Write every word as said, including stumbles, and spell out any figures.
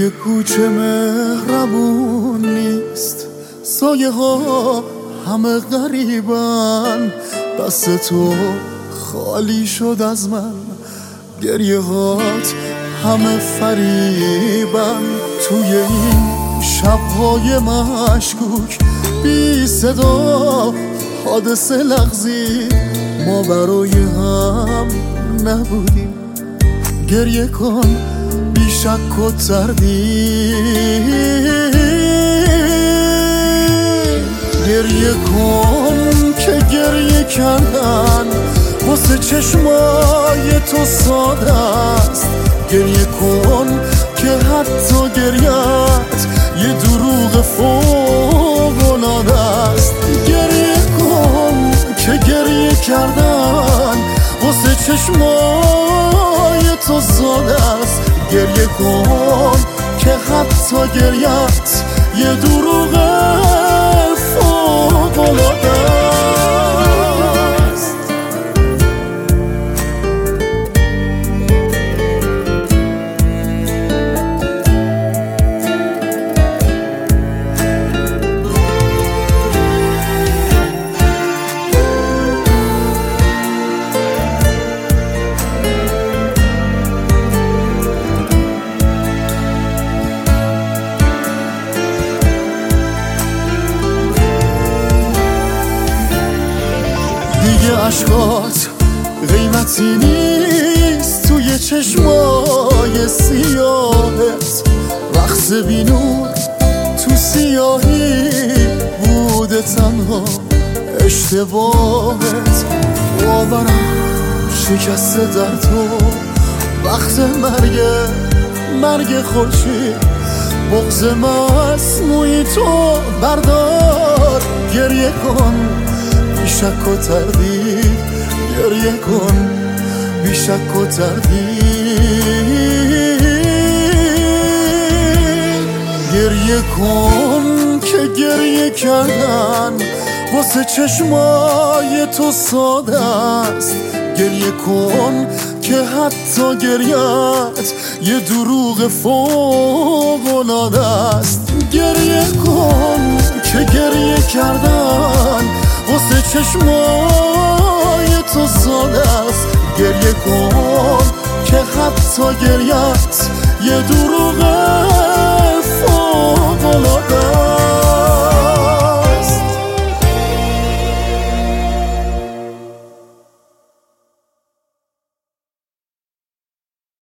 توی کوچه مهربون نیست، سایه ها همه غریبن، دست تو خالی شد از من، گریه هات همه فریبن. توی این شبهای مشکوک بی صدا حادثه لغزی، ما برای هم نبودیم. گریه کن بی شک و تردید، گریه کن که گریه کردن واسه چشمای تو ساده است. گریه کن که حتی گریت یه دروغ فوق‌العاده است. گریه کن که گریه کردن واسه چشمای تو ساده است. گریه کن که حتی گریت یه دروغ فوق‌العاده است. دیگه عشقات قیمتی نیست توی چشمای سیاهت، رقص بینور تو سیاهی بوده تنها اشتباهت. باورم شکسته در تو وقت مرگ مرگ خورشید، بغض مسموعی تو بردار. گریه کن بی شک و تردید، گریه کن بی شک و تردید، گریه کن که گریه کردن واسه چشمای تو ساده است. گریه کن که حتی گریت یه دروغ فوق‌العاده است. گریه کن که گریه کردن واسه چشمای تو ساده است. گریه کن که حتی گریت یه دروغ